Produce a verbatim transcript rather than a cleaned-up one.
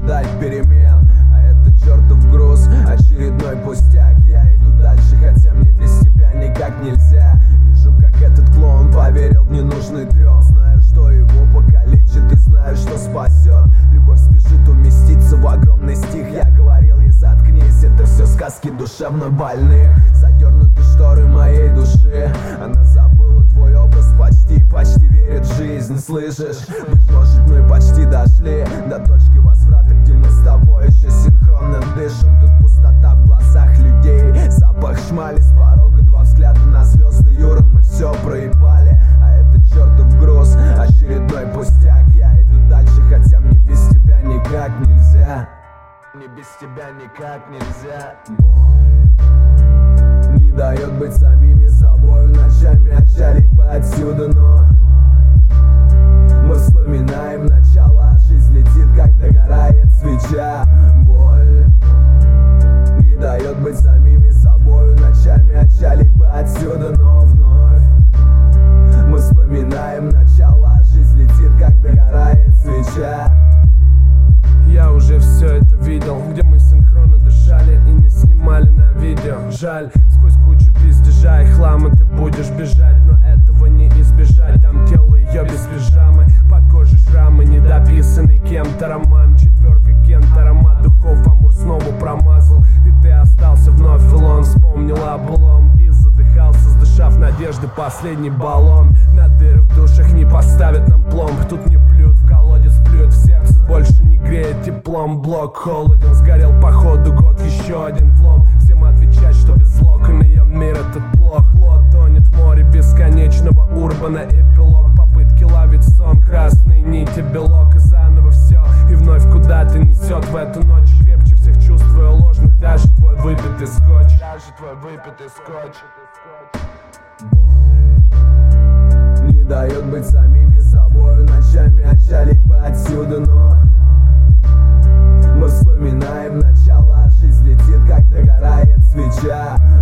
ожидать перемен. А это чертов груз, очередной пустяк. Я иду дальше, хотя мне без тебя никак нельзя. Вижу, как этот клоун поверил в ненужный трёп. Знаю, что его покалечит, и знаю, что спасет. Любовь спешит уместиться в огромный стих. Я говорил ей: заткнись, это все сказки душевно больных. Задернуты шторы моей души. Она забыла твой образ, почти, почти верит в жизнь. Слышишь? Быть может, мы почти дошли до точки возврата, где мы с тобой еще синхронно дышим. Тут пустота в глазах людей, запах шмали с порога, два взгляда на звезды. Юра, мы все проебали, а это чертов груз, очередной пустяк. Я иду дальше, хотя мне без тебя никак нельзя. Мне без тебя никак нельзя. Боль не дает быть самими собой, ночами отчалить бы отсюда, но мы вспоминаем начало, жизнь летит, как догорает свеча. Боль не дает быть самими собой, ночами отчалить бы отсюда, но вновь мы вспоминаем начало, жизнь летит, как догорает свеча. Я уже все это видел, где мы синхронно дышали и не снимали на видео. Жаль, сквозь кучу пиздежа и хлама ты будешь бежать, но этого не избежать. Там тело ее без пижамы, под кожей шрамы, недописанный кем-то роман. Четверка Кента, аромат духов, амур снова промазал, и ты остался вновь вилон. Вспомнил о былом и задыхался, сдышав надежды последний баллон. На дыры в душах не поставят нам пломб, тут не плюют в колодец, плюют в сердце, больше не греет теплом. Блок холоден, сгорел походу год, еще один влом. Всем отвечать, что без локона ее мир этот плох. Плод тонет в море бесконечного урбана, эпилог попытки ловить сон, красные нити, белок, и заново все, и вновь куда-то несет в эту ночь. Крепче всех чувствую ложных, даже твой выпитый скотч, даже твой выпитый скотч. Боль не дает быть самими собой, ночами отчалить бы отсюда, но мы вспоминаем начало, жизнь летит, как догорает свеча.